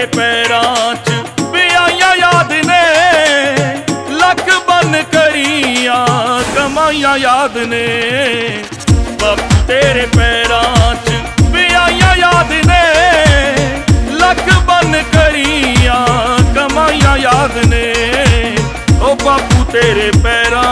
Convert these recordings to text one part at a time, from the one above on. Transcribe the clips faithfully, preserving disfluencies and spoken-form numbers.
तेरे पैरां च विआइयां याद ने, लख बन करियां कमाइयां याद ने। बापू तेरे पैरां च विआइयां याद ने, लख बन करियां कमाइयां याद ने। ओ बापू तेरे पैरां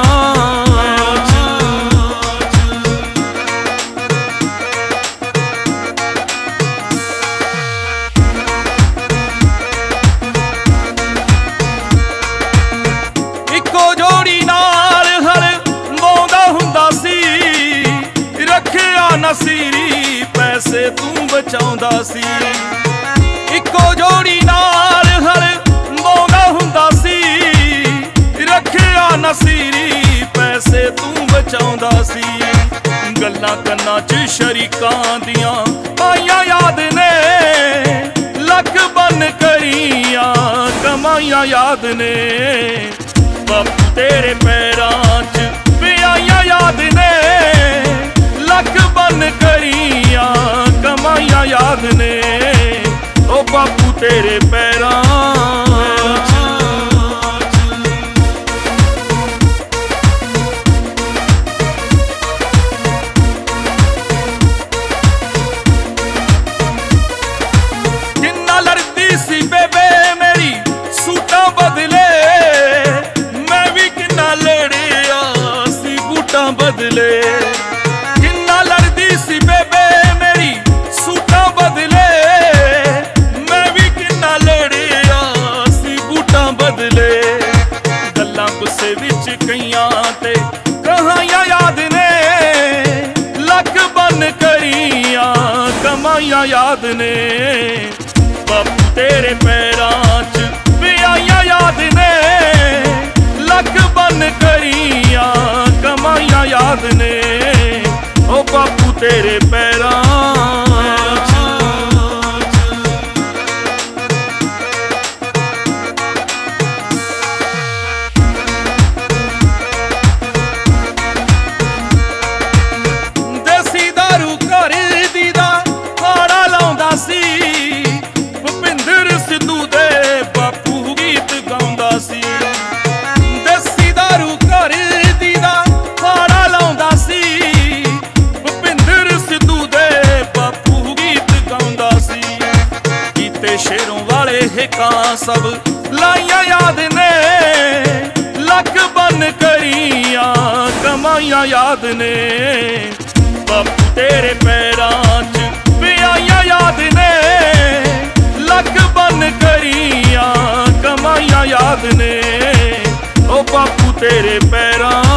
ਨਸੀਰੀ ਪੈਸੇ ਤੂੰ ਬਚਾਉਂਦਾ ਸੀ। ਇੱਕੋ ਜੋੜੀ ਨਾਲ ਹਰ ਬਾਉਂਦਾ ਹੁੰਦਾ ਸੀ, ਰੱਖਿਆ ਨਸੀਰੀ ਪੈਸੇ ਤੂੰ ਬਚਾਉਂਦਾ ਸੀ। ਗੱਲਾਂ ਕੰਨਾਂ 'ਚ ਸ਼ਰੀਕਾਂ ਦੀਆਂ ਆਈਆਂ ਯਾਦ ਨੇ, ਲੱਖ ਬਨ ਕਰੀਆਂ ਕਮਾਈਆਂ ਯਾਦ ਨੇ। ਬਾਪੂ ਤੇਰੇ ਪੈਰਾਂ 'ਚ ਵਿਆਈਆਂ ਯਾਦ ਨੇ, लख बन करियां कमाइयां याद ने। ओ बापू तेरे पैरां जिन्ना लड़दी सी बेबे मेरी सूटां बदले, मैं भी किन्ना लड़िया सी बूटां बदले। ਗੁੱਸੇ ਵਿੱਚ ਕਈਆਂ ਤੇ ਕਹਾਈਆਂ ਯਾਦ ਨੇ, ਲੱਖ ਬਨ ਕਰੀਆਂ ਕਮਾਈਆਂ ਯਾਦ ਨੇ। ਬਾਪੂ ਤੇਰੇ ਪੈਰਾਂ 'ਚ ਵਿਆਈਆਂ ਯਾਦ ਨੇ, ਲੱਖ ਬਨ ਕਰੀਆਂ ਕਮਾਈਆਂ ਯਾਦ ਨੇ। ਓ ਬਾਪੂ ਤੇਰੇ ਪੈਰਾਂ शेरों वाले हिकां सब लाइयां याद ने, लख बन करियां कमाइयां याद ने। बापू तेरे पैरां च विआइयां याद ने, लख बन करियां कमाइयां याद ने। ओ बापू तेरे पैरां